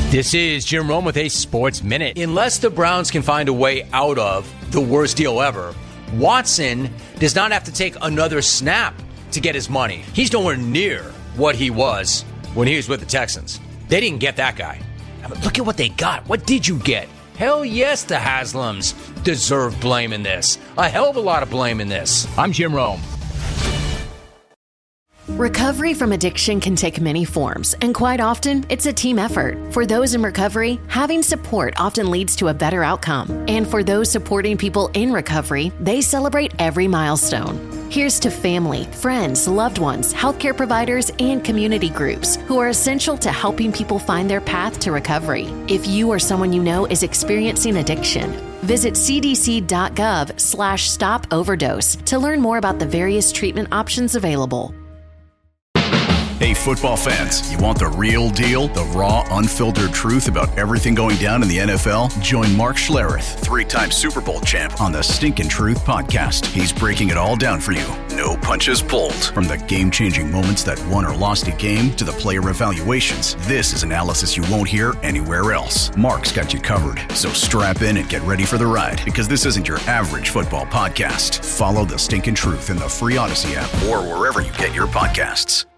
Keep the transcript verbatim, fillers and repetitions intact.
This is Jim Rome with a Sports Minute. Unless the Browns can find a way out of the worst deal ever, Watson does not have to take another snap to get his money. He's nowhere near what he was when he was with the Texans. They didn't get that guy. I mean, look at what they got. What did you get? Hell yes, the Haslams deserve blame in this. A hell of a lot of blame in this. I'm Jim Rome. Recovery from addiction can take many forms, and quite often, it's a team effort. For those in recovery, having support often leads to a better outcome. And for those supporting people in recovery, they celebrate every milestone. Here's to family, friends, loved ones, healthcare providers, and community groups who are essential to helping people find their path to recovery. If you or someone you know is experiencing addiction, visit cdc.gov slash stop overdose to learn more about the various treatment options available. Hey, football fans, you want the real deal? The raw, unfiltered truth about everything going down in the N F L? Join Mark Schlereth, three-time Super Bowl champ, on the Stinkin' Truth podcast. He's breaking it all down for you. No punches pulled. From the game-changing moments that won or lost a game to the player evaluations, this is analysis you won't hear anywhere else. Mark's got you covered, so strap in and get ready for the ride, because this isn't your average football podcast. Follow the Stinkin' Truth in the free Odyssey app or wherever you get your podcasts.